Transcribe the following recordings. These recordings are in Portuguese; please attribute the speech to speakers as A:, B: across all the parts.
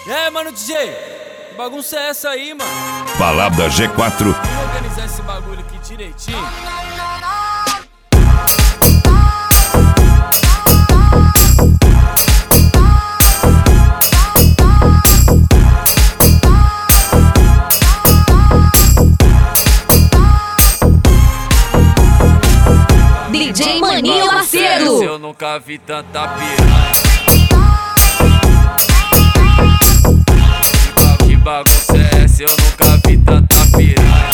A: E aí, mano, DJ? Que bagunça é essa aí, mano?
B: Balada G4.
A: Vamos organizar esse bagulho aqui direitinho.
C: DJ Maninho Macedo.
A: Eu nunca vi tanta piranha. Que bagunça é essa? Eu nunca vi tanta piranha.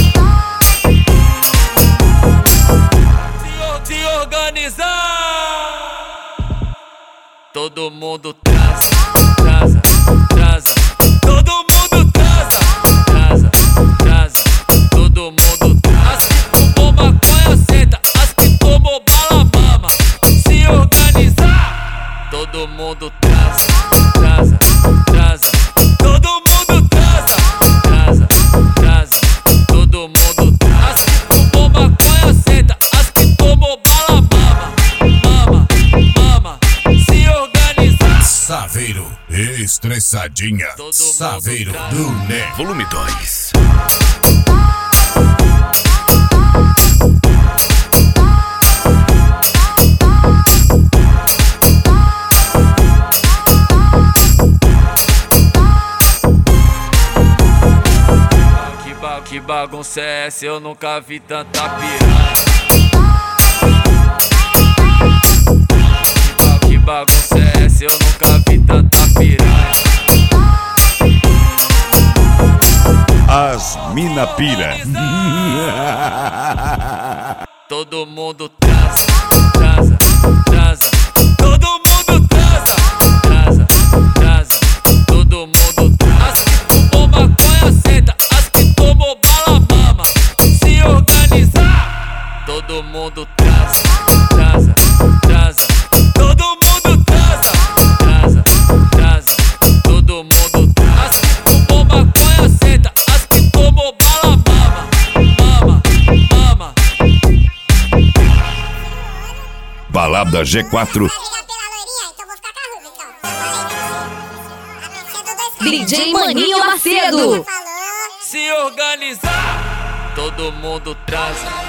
A: Se organizar. Todo mundo transa, transa, transa. Todo mundo transa, transa, transa. Todo mundo transa. As que fumou maconha senta, as que tomou bala mama. Se organizar. Todo mundo transa, transa, transa. Todo mundo transa, transa, transa. Todo mundo transa. As que fumou maconha senta, as que tomou bala mama. Mama, mama. Se organizar.
B: Saveiro, estressadinha. Saveiro do Né. Volume 2.
A: Que bagunça é essa? Eu nunca vi tanta piranha. Que bagunça é essa? Eu nunca vi tanta piranha.
B: As mina pira.
A: Todo mundo transa, transa, transa. Todo mundo transa, transa, transa. Todo mundo transa. As que fumou maconha senta, as que tomou bala mama. Se organizar. Todo mundo transa, transa, transa. Todo mundo transa, transa, transa. Todo mundo transa. As que fumou maconha senta, as que tomou bala mama. Mama, mama.
B: Balada G4.
C: DJ Maninho Macedo.
A: Se organizar. Todo mundo transa.